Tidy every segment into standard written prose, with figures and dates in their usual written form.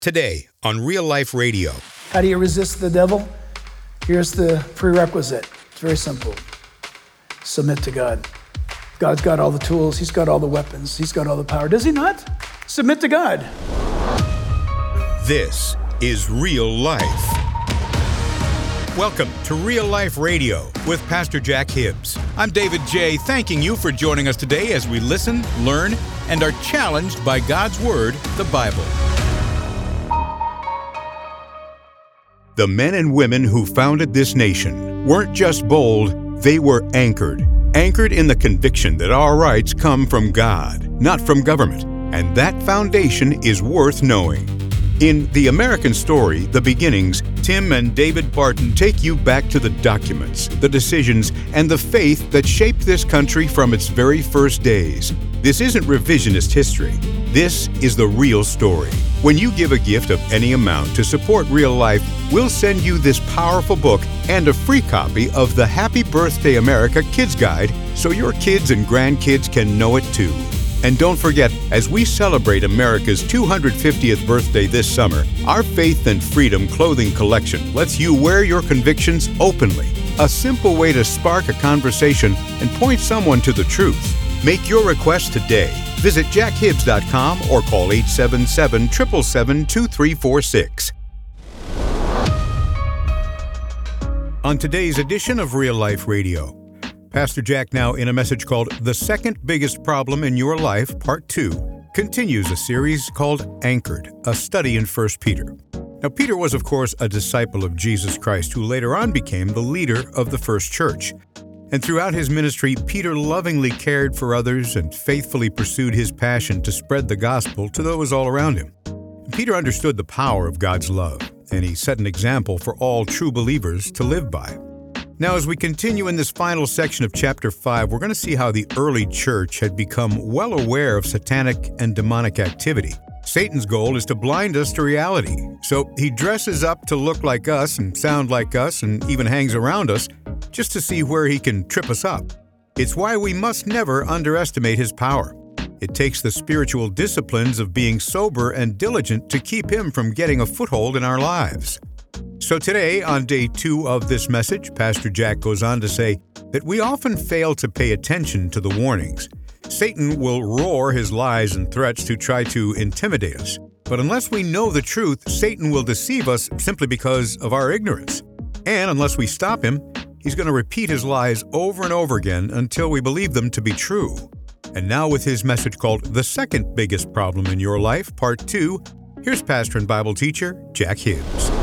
Today on Real Life Radio. How do you resist the devil? Here's the prerequisite. It's very simple. Submit to God. God's got all the tools. He's got all the weapons. He's got all the power. Does he not? Submit to God. This is Real Life. Welcome to Real Life Radio with Pastor Jack Hibbs. I'm David J., thanking you for joining us today as we listen, learn, and are challenged by God's Word, the Bible. The men and women who founded this nation weren't just bold, they were anchored. Anchored in the conviction that our rights come from God, not from government. And that foundation is worth knowing. In The American Story, The Beginnings, Tim and David Barton take you back to the documents, the decisions, and the faith that shaped this country from its very first days. This isn't revisionist history. This is the real story. When you give a gift of any amount to support Real Life, we'll send you this powerful book and a free copy of the Happy Birthday America Kids Guide so your kids and grandkids can know it too. And don't forget, as we celebrate America's 250th birthday this summer, our Faith and Freedom clothing collection lets you wear your convictions openly. A simple way to spark a conversation and point someone to the truth. Make your request today. Visit jackhibbs.com or call 877-777-2346. On today's edition of Real Life Radio, Pastor Jack, now in a message called The Second Biggest Problem in Your Life, Part 2, continues a series called Anchored, a study in 1 Peter. Now, Peter was, of course, a disciple of Jesus Christ who later on became the leader of the first church. And throughout his ministry, Peter lovingly cared for others and faithfully pursued his passion to spread the gospel to those all around him. Peter understood the power of God's love, and he set an example for all true believers to live by. Now, as we continue in this final section of chapter 5, we're going to see how the early church had become well aware of satanic and demonic activity. Satan's goal is to blind us to reality, so he dresses up to look like us and sound like us and even hangs around us just to see where he can trip us up. It's why we must never underestimate his power. It takes the spiritual disciplines of being sober and diligent to keep him from getting a foothold in our lives. So today, on day 2 of this message, Pastor Jack goes on to say that we often fail to pay attention to the warnings. Satan will roar his lies and threats to try to intimidate us. But unless we know the truth, Satan will deceive us simply because of our ignorance. And unless we stop him, he's going to repeat his lies over and over again until we believe them to be true. And now with his message called The Second Biggest Problem in Your Life, Part 2, here's pastor and Bible teacher Jack Hibbs.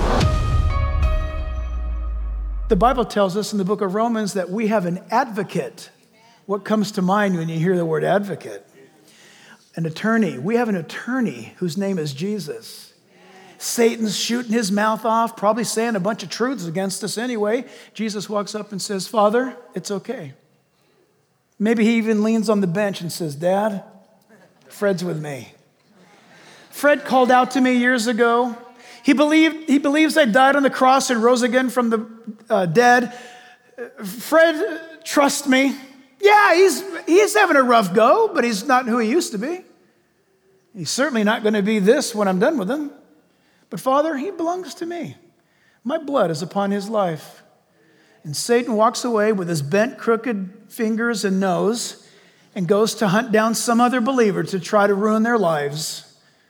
The Bible tells us in the book of Romans that we have an advocate. What comes to mind when you hear the word advocate? An attorney. We have an attorney whose name is Jesus. Satan's shooting his mouth off, probably saying a bunch of truths against us anyway. Jesus walks up and says, "Father, it's okay." Maybe he even leans on the bench and says, "Dad, Fred's with me. Fred called out to me years ago. He believes I died on the cross and rose again from the dead. Fred, trust me. Yeah, he's having a rough go, but he's not who he used to be. He's certainly not going to be this when I'm done with him. But Father, he belongs to me. My blood is upon his life." And Satan walks away with his bent, crooked fingers and nose and goes to hunt down some other believer to try to ruin their lives.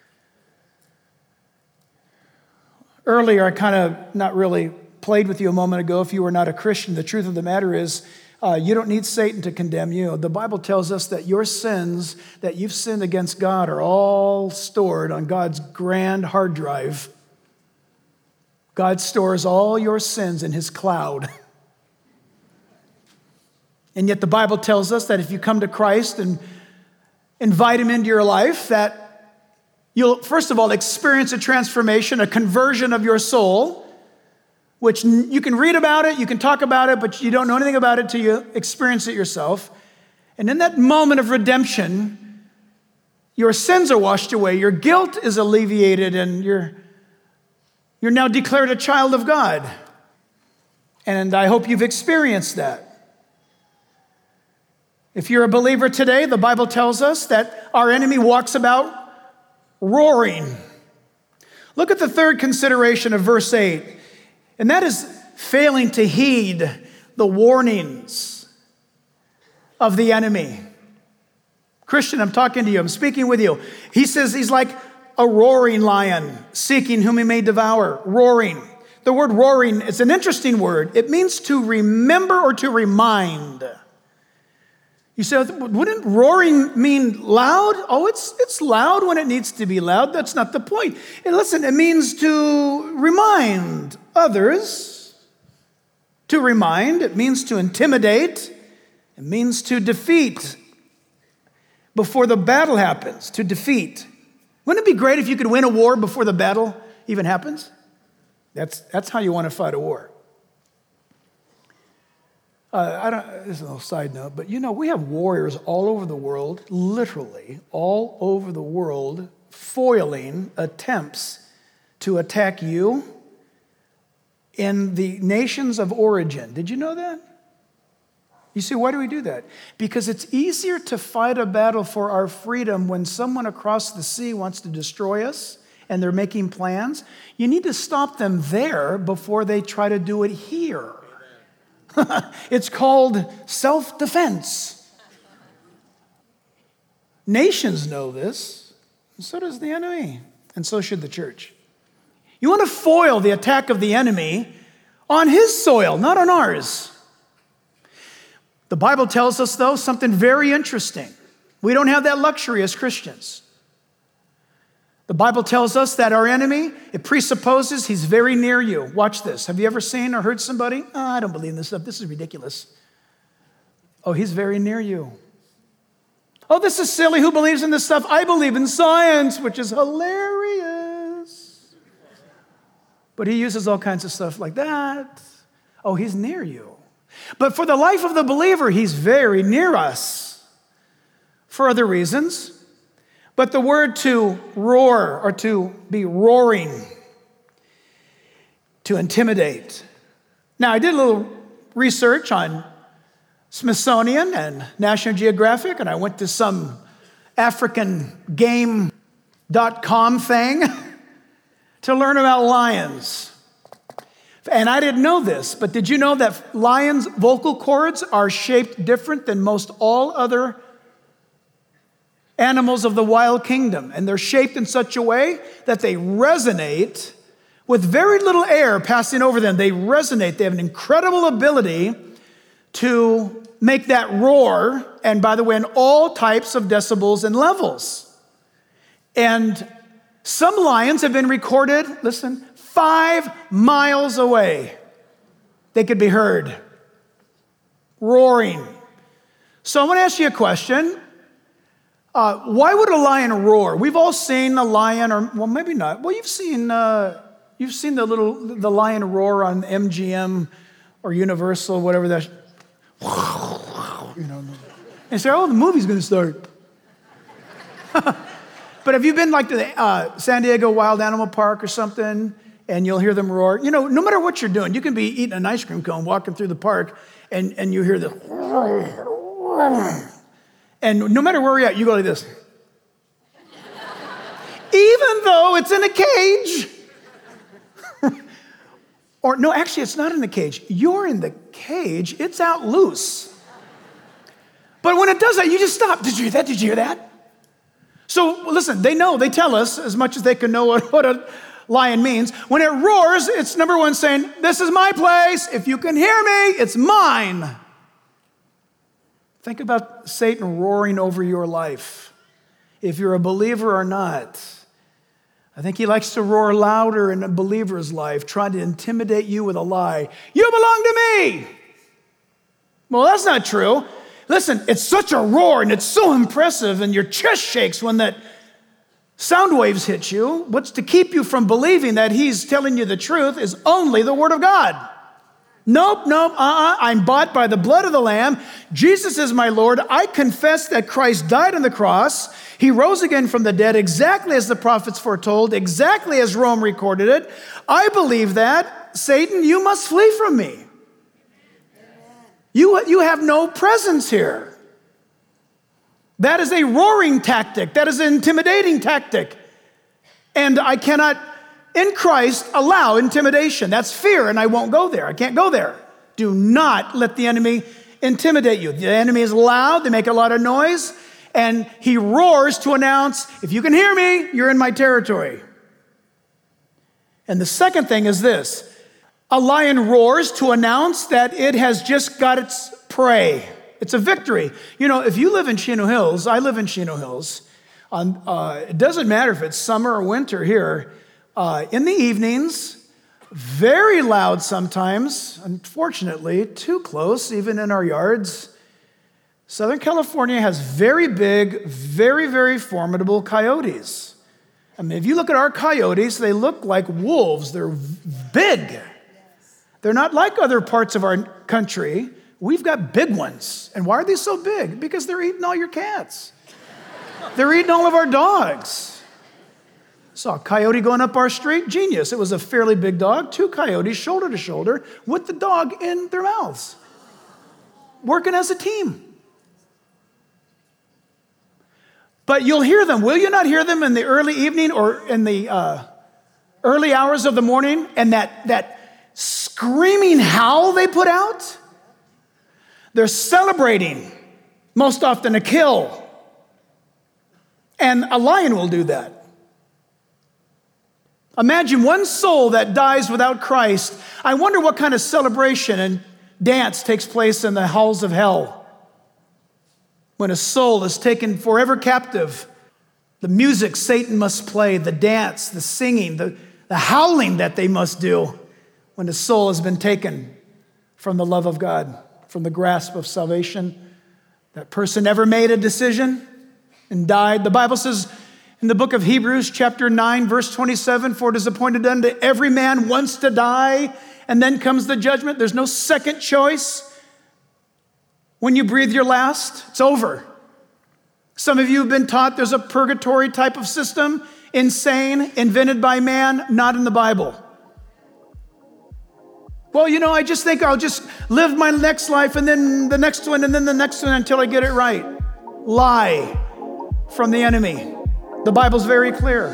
Earlier, I kind of not really played with you a moment ago. If you were not a Christian, the truth of the matter is you don't need Satan to condemn you. The Bible tells us that your sins that you've sinned against God are all stored on God's grand hard drive. God stores all your sins in his cloud. And yet the Bible tells us that if you come to Christ and invite him into your life, that you'll, first of all, experience a transformation, a conversion of your soul, which you can read about it, you can talk about it, but you don't know anything about it till you experience it yourself. And in that moment of redemption, your sins are washed away, your guilt is alleviated, and you're now declared a child of God. And I hope you've experienced that. If you're a believer today, the Bible tells us that our enemy walks about roaring, Look at the third consideration of verse 8, and that is failing to heed the warnings of the enemy. Christian, I'm talking to you. I'm speaking with you. He says he's like a roaring lion, seeking whom he may devour. Roaring. The word roaring is an interesting word. It means to remember or to remind. You say, wouldn't roaring mean loud? Oh, it's loud when it needs to be loud. That's not the point. And listen, it means to remind others. To remind, it means to intimidate. It means to defeat before the battle happens, to defeat. Wouldn't it be great if you could win a war before the battle even happens? That's how you want to fight a war. This is a little side note, but we have warriors all over the world, literally all over the world, foiling attempts to attack you in the nations of origin. Did you know that? You see, why do we do that? Because it's easier to fight a battle for our freedom when someone across the sea wants to destroy us and they're making plans. You need to stop them there before they try to do it here. It's called self-defense. Nations know this, and so does the enemy, and so should the church. You want to foil the attack of the enemy on his soil, not on ours. The Bible tells us, though, something very interesting. We don't have that luxury as Christians. The Bible tells us that our enemy, it presupposes he's very near you. Watch this. Have you ever seen or heard somebody? Oh, I don't believe in this stuff. This is ridiculous. Oh, he's very near you. Oh, this is silly. Who believes in this stuff? I believe in science, which is hilarious. But he uses all kinds of stuff like that. Oh, he's near you. But for the life of the believer, he's very near us for other reasons. But the word to roar or to be roaring, to intimidate. Now, I did a little research on Smithsonian and National Geographic, and I went to some African game.com thing to learn about lions. And I didn't know this, but did you know that lions' vocal cords are shaped different than most all other animals of the wild kingdom? And they're shaped in such a way that they resonate with very little air passing over them. They resonate. They have an incredible ability to make that roar, and by the way, in all types of decibels and levels. And some lions have been recorded, listen, 5 miles away. They could be heard roaring. So I want to ask you a question. Why would a lion roar? We've all seen a lion, or well, maybe not. Well, you've seen the lion roar on MGM or Universal, whatever that. And say, oh, the movie's going to start. But have you been like to the San Diego Wild Animal Park or something, and you'll hear them roar? No matter what you're doing, you can be eating an ice cream cone, walking through the park, and you hear the. And no matter where you're at, you go like this. Even though it's in a cage. Or no, actually, it's not in the cage. You're in the cage. It's out loose. But when it does that, you just stop. Did you hear that? Did you hear that? So listen, they tell us as much as they can know what a lion means. When it roars, it's number one saying, this is my place. If you can hear me, it's mine. Think about Satan roaring over your life. If you're a believer or not, I think he likes to roar louder in a believer's life, trying to intimidate you with a lie. You belong to me. Well, that's not true. Listen, it's such a roar and it's so impressive and your chest shakes when that sound waves hit you. What's to keep you from believing that he's telling you the truth is only the Word of God. Nope, I'm bought by the blood of the Lamb. Jesus is my Lord. I confess that Christ died on the cross. He rose again from the dead exactly as the prophets foretold, exactly as Rome recorded it. I believe that. Satan, you must flee from me. You have no presence here. That is a roaring tactic. That is an intimidating tactic. And I cannot in Christ allow intimidation. That's fear, and I won't go there. I can't go there. Do not let the enemy intimidate you. The enemy is loud. They make a lot of noise. And he roars to announce, if you can hear me, you're in my territory. And the second thing is this. A lion roars to announce that it has just got its prey. It's a victory. You know, if you live in Chino Hills, I live in Chino Hills. It doesn't matter if it's summer or winter here. In the evenings, very loud sometimes, unfortunately, too close, even in our yards. Southern California has very big, very, very formidable coyotes. I mean, if you look at our coyotes, they look like wolves. They're big. They're not like other parts of our country. We've got big ones. And why are they so big? Because they're eating all your cats. They're eating all of our dogs. Saw a coyote going up our street. Genius. It was a fairly big dog. 2 coyotes shoulder to shoulder with the dog in their mouths. Working as a team. But you'll hear them. Will you not hear them in the early evening or in the early hours of the morning? And that screaming howl they put out? They're celebrating, most often a kill. And a lion will do that. Imagine one soul that dies without Christ. I wonder what kind of celebration and dance takes place in the halls of hell. When a soul is taken forever captive, the music Satan must play, the dance, the singing, the howling that they must do when a soul has been taken from the love of God, from the grasp of salvation. That person never made a decision and died. The Bible says in the book of Hebrews, chapter 9, verse 27, for it is appointed unto every man once to die, and then comes the judgment. There's no second choice. When you breathe your last, it's over. Some of you have been taught there's a purgatory type of system, insane, invented by man, not in the Bible. Well, you know, I just think I'll just live my next life and then the next one and then the next one until I get it right. Lie from the enemy. The Bible's very clear.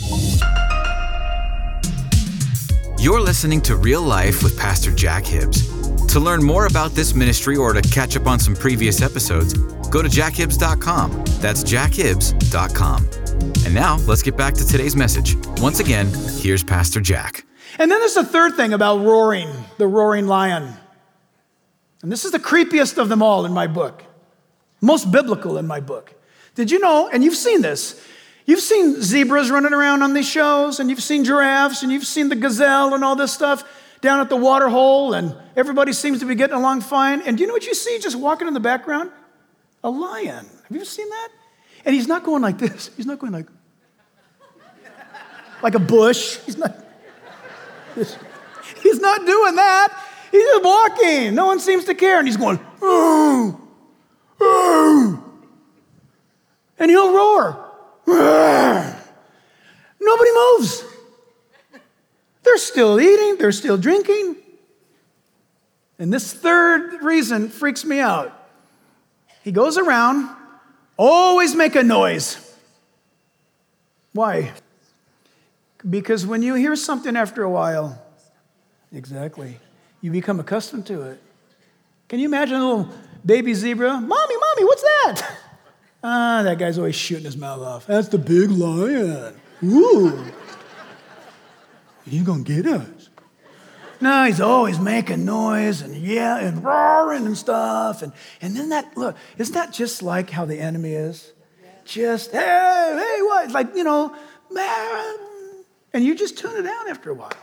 You're listening to Real Life with Pastor Jack Hibbs. To learn more about this ministry or to catch up on some previous episodes, go to jackhibbs.com. That's jackhibbs.com. And now, let's get back to today's message. Once again, here's Pastor Jack. And then there's a third thing about roaring, the roaring lion. And this is the creepiest of them all in my book. Most biblical in my book. Did you know, and you've seen this, you've seen zebras running around on these shows, and you've seen giraffes, and you've seen the gazelle and all this stuff down at the water hole, and everybody seems to be getting along fine. And do you know what you see just walking in the background? A lion. Have you ever seen that? And he's not going like this. He's not going like a bush. He's not doing that. He's just walking. No one seems to care. And he's going, oh, oh. And he'll roar. Nobody moves. They're still eating. They're still drinking. And this third reason freaks me out. He goes around, always make a noise. Why? Because when you hear something after a while, exactly, you become accustomed to it. Can you imagine a little baby zebra? Mommy, what's that? That guy's always shooting his mouth off. That's the big lion. Ooh. He's going to get us. No, he's always making noise and and roaring and stuff. And then look, isn't that just like how the enemy is? Yeah. Just, hey, what? It's like, man. And you just tune it out after a while.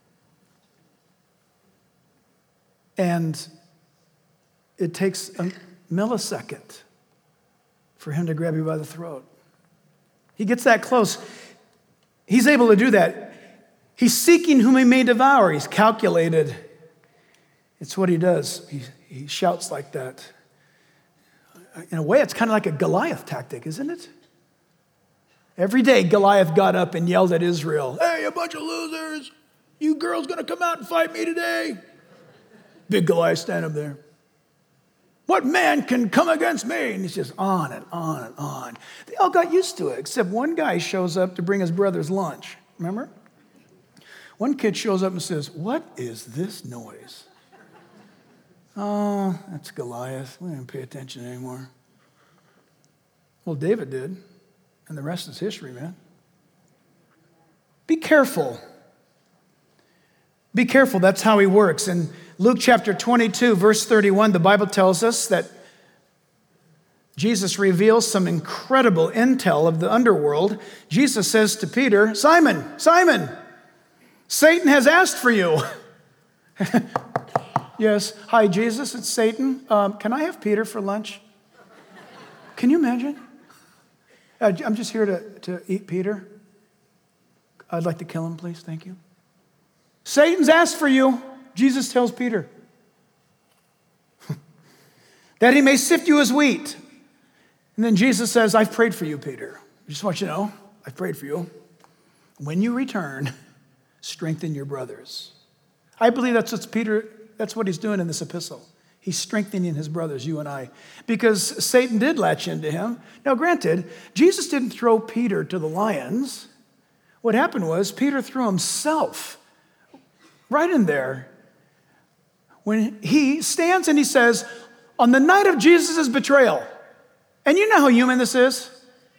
And it takes a millisecond for him to grab you by the throat. He gets that close. He's able to do that. He's seeking whom he may devour. He's calculated. It's what he does. He shouts like that. In a way, it's kind of like a Goliath tactic, isn't it? Every day, Goliath got up and yelled at Israel, hey, you bunch of losers. You girls going to come out and fight me today? Big Goliath stand up there. What man can come against me? And he's just on and on and on. They all got used to it, except one guy shows up to bring his brother's lunch. Remember? One kid shows up and says, "What is this noise?" "Oh, that's Goliath. We didn't pay attention anymore." Well, David did, and the rest is history, man. Be careful. Be careful. That's how he works. In Luke chapter 22, verse 31, the Bible tells us that Jesus reveals some incredible intel of the underworld. Jesus says to Peter, "Simon, Simon, Satan has asked for you." "Yes. Hi, Jesus, it's Satan. Can I have Peter for lunch?" Can you imagine? "I'm just here to eat Peter. I'd like to kill him, please. Thank you." "Satan's asked for you," Jesus tells Peter, "that he may sift you as wheat." And then Jesus says, "I've prayed for you, Peter. I just want you to know, I've prayed for you. When you return, strengthen your brothers." I believe that's what he's doing in this epistle. He's strengthening his brothers, you and I, because Satan did latch into him. Now, granted, Jesus didn't throw Peter to the lions. What happened was Peter threw himself right in there when he stands and he says, on the night of Jesus' betrayal, and you know how human this is.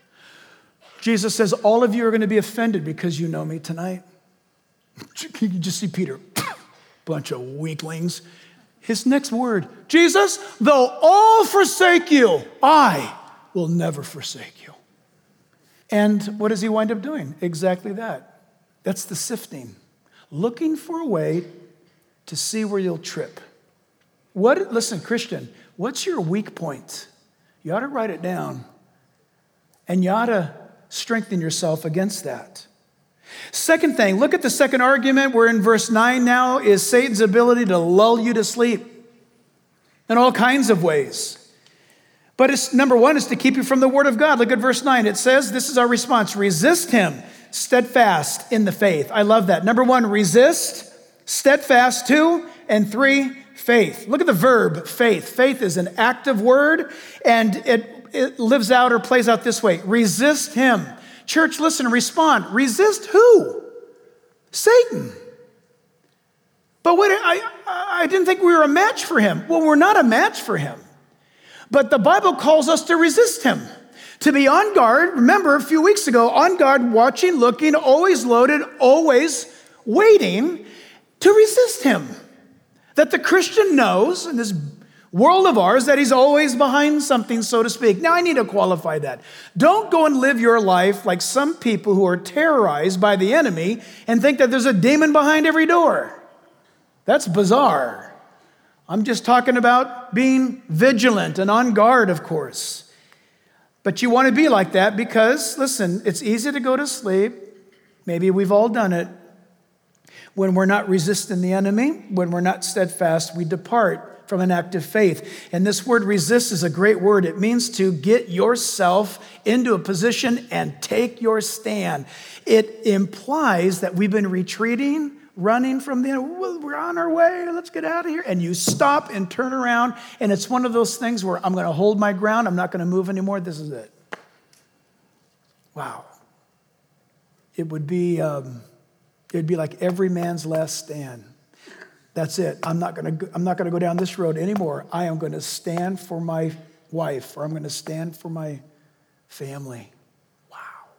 Jesus says, "All of you are going to be offended because you know me tonight." You just see Peter, bunch of weaklings. His next word, "Jesus, though all forsake you, I will never forsake you." And what does he wind up doing? Exactly that. That's the sifting. Looking for a way to see where you'll trip. Listen, Christian, what's your weak point? You ought to write it down. And you ought to strengthen yourself against that. Second thing, look at the second argument. We're in verse 9 now, is Satan's ability to lull you to sleep in all kinds of ways. But number one is to keep you from the word of God. Look at verse 9. It says, this is our response: resist him, steadfast in the faith. I love that. Number one, resist, steadfast. 2, and 3, faith. Look at the verb, faith. Faith is an active word, and it lives out or plays out this way. Resist him. Church, listen and respond. Resist who? Satan. But wait, I didn't think we were a match for him. Well, we're not a match for him. But the Bible calls us to resist him, to be on guard. Remember, a few weeks ago, on guard, watching, looking, always loaded, always waiting to resist him. That the Christian knows in this world of ours that he's always behind something, so to speak. Now, I need to qualify that. Don't go and live your life like some people who are terrorized by the enemy and think that there's a demon behind every door. That's bizarre. I'm just talking about being vigilant and on guard, of course. But you want to be like that because, listen, it's easy to go to sleep. Maybe we've all done it. When we're not resisting the enemy, when we're not steadfast, we depart from an active faith. And this word resist is a great word. It means to get yourself into a position and take your stand. It implies that we've been retreating, running from the enemy. We're on our way. Let's get out of here. And you stop and turn around. And it's one of those things where I'm going to hold my ground. I'm not going to move anymore. This is it. Wow. It would be... It'd be like every man's last stand. That's it. I'm not going to go down this road anymore. I am going to stand for my wife, or I'm going to stand for my family. Wow.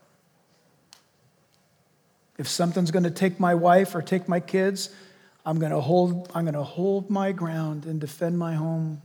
If something's going to take my wife or take my kids, I'm going to hold my ground and defend my home.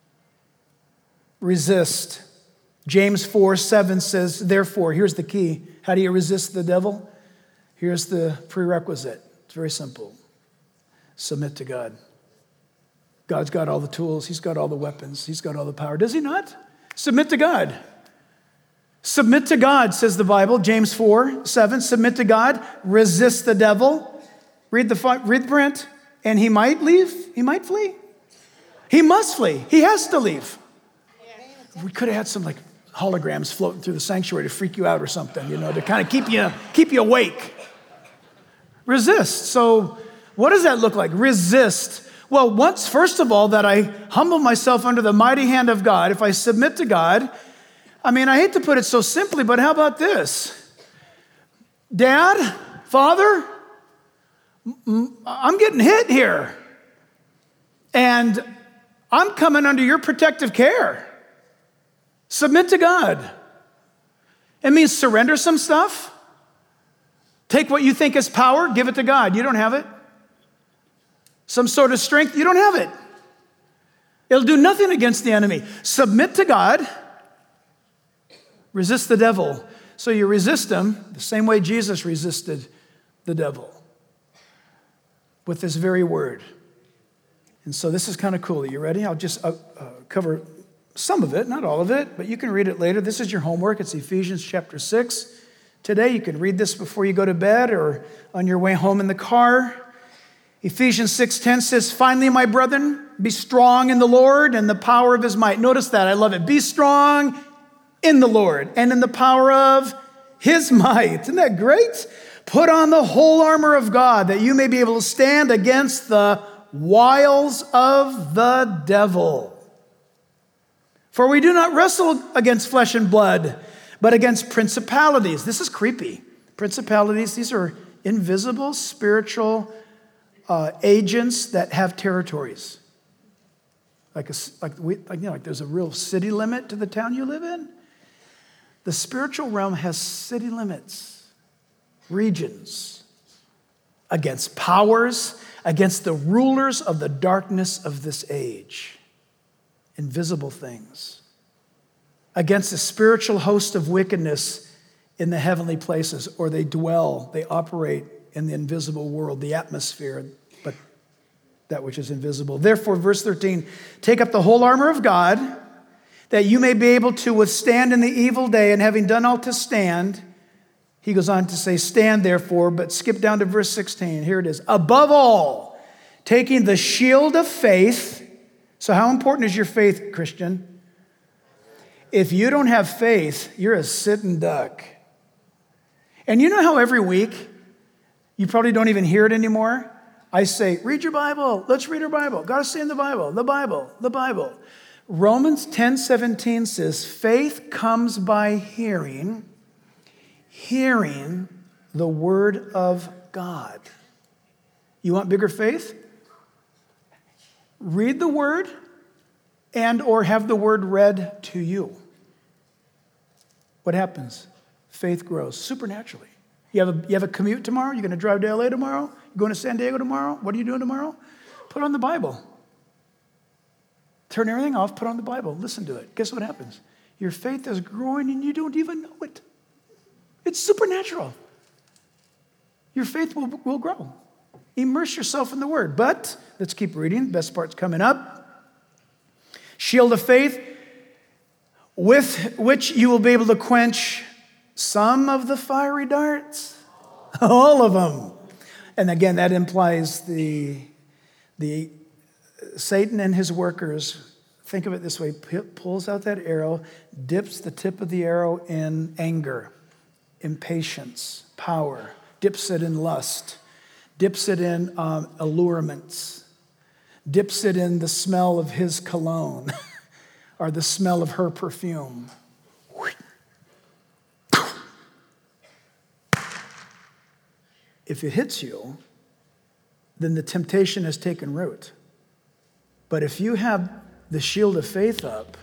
Resist. James 4:7 says, therefore, here's the key. How do you resist the devil? Here's the prerequisite. It's very simple. Submit to God. God's got all the tools. He's got all the weapons. He's got all the power. Does he not? Submit to God. Submit to God, says the Bible. James 4:7. Submit to God. Resist the devil. Read the print. And he might leave. He might flee. He must flee. He has to leave. We could have had some holograms floating through the sanctuary to freak you out or something, to kind of keep you awake. Resist. So what does that look like? Resist. Well, first of all, that I humble myself under the mighty hand of God. If I submit to God, I hate to put it so simply, but how about this? Dad, Father, I'm getting hit here. And I'm coming under your protective care. Submit to God. It means surrender some stuff. Take what you think is power, give it to God. You don't have it. Some sort of strength, you don't have it. It'll do nothing against the enemy. Submit to God. Resist the devil. So you resist him the same way Jesus resisted the devil, with this very word. And so this is kind of cool. Are you ready? I'll just cover some of it, not all of it, but you can read it later. This is your homework. It's Ephesians chapter 6. Today, you can read this before you go to bed or on your way home in the car. Ephesians 6:10 says, "Finally, my brethren, be strong in the Lord and the power of his might." Notice that. I love it. Be strong in the Lord and in the power of his might. Isn't that great? Put on the whole armor of God that you may be able to stand against the wiles of the devil. For we do not wrestle against flesh and blood, but against principalities. This is creepy. Principalities, these are invisible spiritual agents that have territories. Like there's a real city limit to the town you live in. The spiritual realm has city limits, regions, against powers, against the rulers of the darkness of this age, invisible things, against the spiritual host of wickedness in the heavenly places, or they operate in the invisible world, the atmosphere, but that which is invisible. Therefore, verse 13, take up the whole armor of God, that you may be able to withstand in the evil day, and having done all to stand, he goes on to say, stand therefore, but skip down to verse 16. Here it is. Above all, taking the shield of faith. So how important is your faith, Christian? If you don't have faith, you're a sitting duck. And you know how every week, you probably don't even hear it anymore, I say, read your Bible. Let's read our Bible. Got to stay in the Bible. The Bible. The Bible. Romans 10:17 says, faith comes by hearing the word of God. You want bigger faith? Read the word and or have the word read to you. What happens? Faith grows supernaturally. You have a commute tomorrow? You're going to drive to LA tomorrow? You're going to San Diego tomorrow? What are you doing tomorrow? Put on the Bible. Turn everything off, put on the Bible, listen to it. Guess what happens? Your faith is growing and you don't even know it. It's supernatural. Your faith will grow. Immerse yourself in the word. But let's keep reading. The best part's coming up. Shield of faith, with which you will be able to quench some of the fiery darts. All of them. And again, that implies the Satan and his workers, think of it this way, pulls out that arrow, dips the tip of the arrow in anger, impatience, power, dips it in lust, dips it in allurements, dips it in the smell of his cologne or the smell of her perfume. If it hits you, then the temptation has taken root. But if you have the shield of faith up,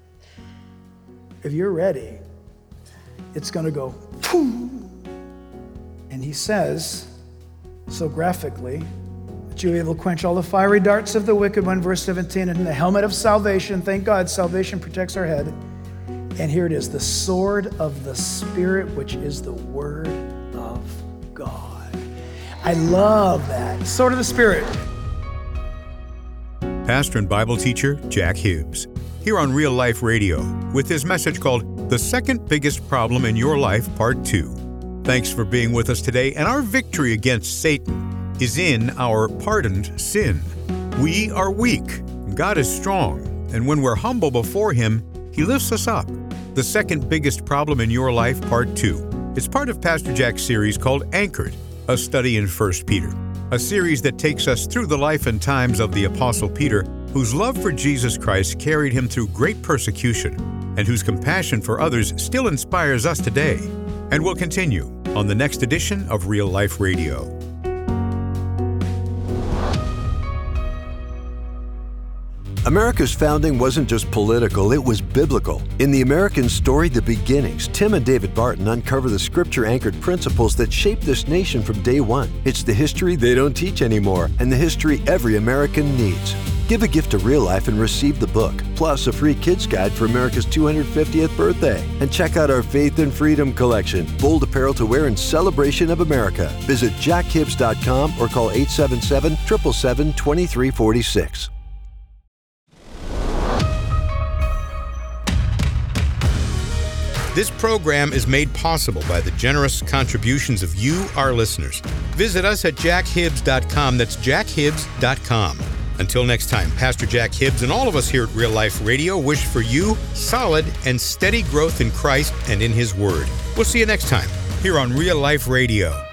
if you're ready, it's going to go, boom. And he says, so graphically, that you'll be able to quench all the fiery darts of the wicked one, verse 17, and the helmet of salvation. Thank God, salvation protects our head. And here it is, the sword of the Spirit, which is the word of God. I love that. Sword of the Spirit. Pastor and Bible teacher Jack Hibbs, here on Real Life Radio, with his message called The Second Biggest Problem in Your Life, Part 2. Thanks for being with us today, and our victory against Satan is in our pardoned sin. We are weak, God is strong, and when we're humble before Him, He lifts us up. The Second Biggest Problem in Your Life, Part 2. It's part of Pastor Jack's series called Anchored, a study in 1 Peter. A series that takes us through the life and times of the Apostle Peter, whose love for Jesus Christ carried him through great persecution, and whose compassion for others still inspires us today. And will continue on the next edition of Real Life Radio. America's founding wasn't just political, it was biblical. In The American Story, The Beginnings, Tim and David Barton uncover the scripture-anchored principles that shaped this nation from day one. It's the history they don't teach anymore, and the history every American needs. Give a gift to Real Life and receive the book, plus a free kids guide for America's 250th birthday. And check out our Faith and Freedom collection, bold apparel to wear in celebration of America. Visit jackhibbs.com or call 877-777-2346. This program is made possible by the generous contributions of you, our listeners. Visit us at jackhibbs.com. That's jackhibbs.com. Until next time, Pastor Jack Hibbs and all of us here at Real Life Radio wish for you solid and steady growth in Christ and in His Word. We'll see you next time here on Real Life Radio.